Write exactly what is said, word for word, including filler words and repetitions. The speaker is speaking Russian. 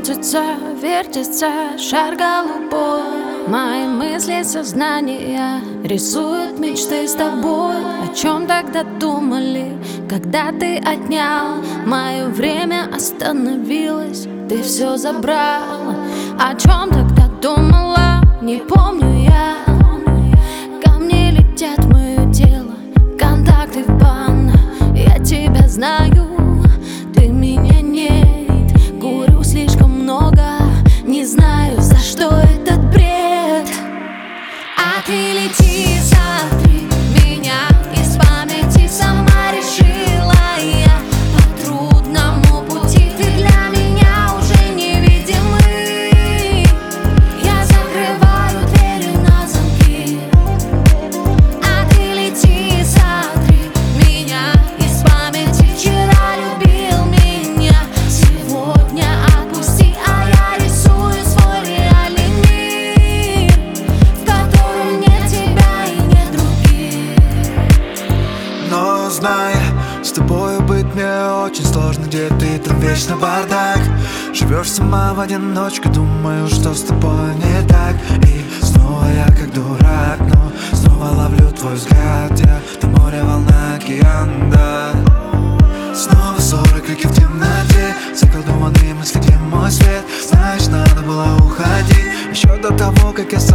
Крутится, вертится шар голубой. Мои мысли, сознания рисуют мечты с тобой. О чем тогда думали, когда ты отнял мое время, остановилось, ты все забрал. О чем тогда думала, не помню я. Камни летят в мое тело, контакты в бан. Я тебя знаю, ты меня нет. Курю слишком много, не знаю, за что этот бред. А ты лети, смотри, меня из памяти сама решила я. По трудному пути ты для меня уже невидимый. Я закрываю двери на замки. А ты лети, смотри, меня из памяти вчера любил меня. Сегодня отпусти, а я рисую свой реальный мир, в котором нет тебя и нет других. Но знай, с тобою быть мне очень сложно, где ты, там вечно бардак. Живешь сама в одиночку, думаю, что с тобой не так. И снова я как дурак, но снова ловлю твой взгляд. Я, ты море, волна, океан, да. Снова ссоры, крики в темноте, заколдованные мысли, где мой свет. Знаешь, надо было уходить еще до того, как я сам